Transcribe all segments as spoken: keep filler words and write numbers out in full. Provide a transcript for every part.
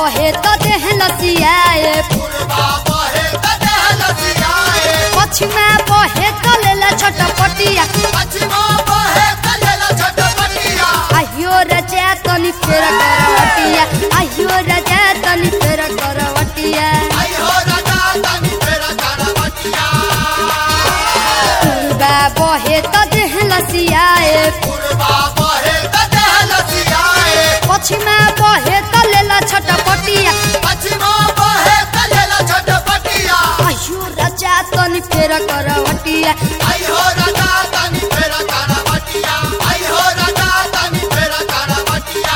बहे तो देह लसियाए पूर्वा बहे त देह लसियाए पश्चिमा बहे तो लेला छटपटिया पश्चिमा बहे त लेला छटपटिया आहियो राजा तनी फेर करवटिया आहियो राजा तनी फेर करवटिया आई हो राजा तनी फेर करवटिया पूर्वा बहे तो देह लसियाए पूर्वा बहे त देह लसियाए पश्चिमा बहे तो लेला छटपटिया पश्चिमा बहे त लेला छटपटिया आहियो राजा तनी फेर करवटिया आई हो राजा तनी फेर करवटिया आई हो राजा तनी फेर करवटिया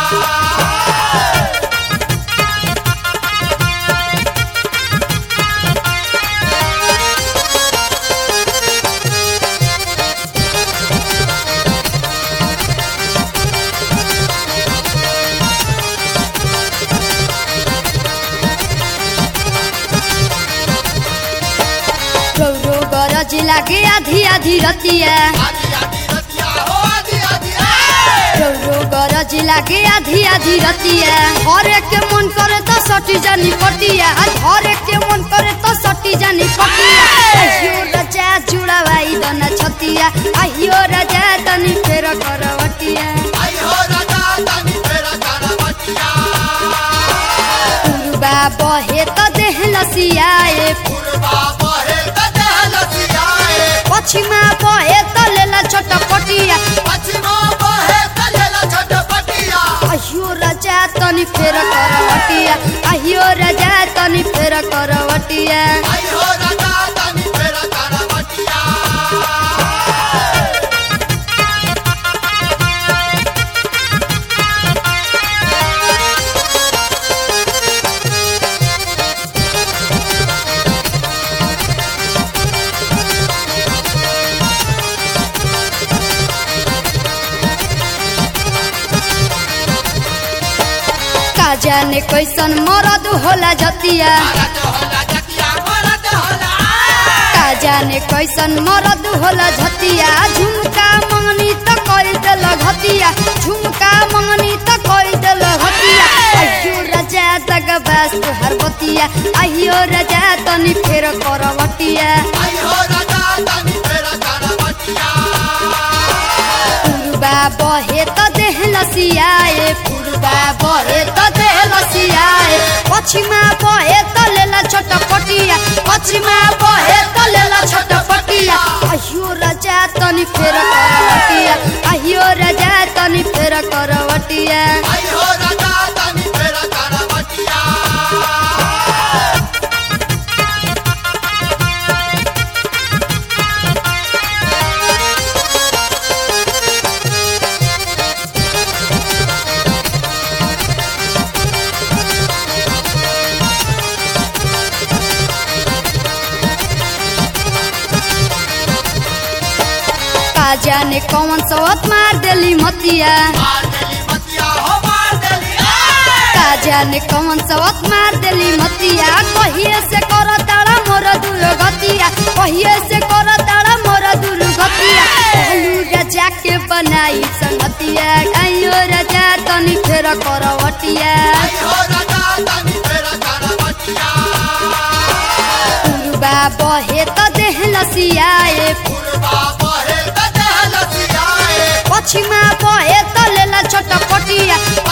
गौरो गरज लागे आधी आधी रतिया आदि आदि रतिया हो आदि आदि गौरो गरज लागे आधी आधी रतिया घरे के मन करे तो सटी जानी पटिया घरे के मन करे तो सटी जानी पटिया आहियो राजा जुड़ावाई दना छतिया आहियो राजा तनी फेर करवटिया आई हो राजा तनी फेर करवटिया पूर्वा बहे तो देह लसियाए पूर्वा बहे त देह लसियाए पश्चिमा बहे तो लेला छटपटिया पश्चिमा बहे त लेला छटपटिया आहियो राजा तनी फेर करवटिया आहियो राजा तनी फेर करवटिया आई हो राजा तनी फेर करवटिया का जाने कैसन मरद होला जतिया मरद होला जतिया मरद होला का जाने कैसन मरद होला जतिया झुमका मंगनी त कई देल घतिया झुमका मंगनी त कई देल घतिया आहियो राजा दगबास तुहार बतिया आहियो राजा तनी फेर करवटिया आई हो राजा तनी फेर करवटिया पूर्वा बहे तो देह लसियाए पूर्वा बहे तो देह लसियाए पश्चिमा बहे तो लेला छटपटिया पश्चिमा बहे तो लेला छटपटिया आहियो राजा तनी फेर करवटिया आहियो राजा तनी फेर करवटिया आई हो राजा तनी फेर करवटिया का जाने कौन सवत मार देली मतिया मार देली मतिया हो मार देली का जाने कौन सवत मार देली मतिया कहिए से कर तारा मोर दुर्गतिया कहिए से कर तारा मोर दुर्गतिया कहलू राजा के बनाई संगतिया आइयो राजा तनी फेर करवटिया आई हो राजा तनी फेर करवटिया पूर्वा बहे तो देह लसियाए पूर्वा बहे त देह लसियाए पश्चिमा बहे तो लेला छटपटिया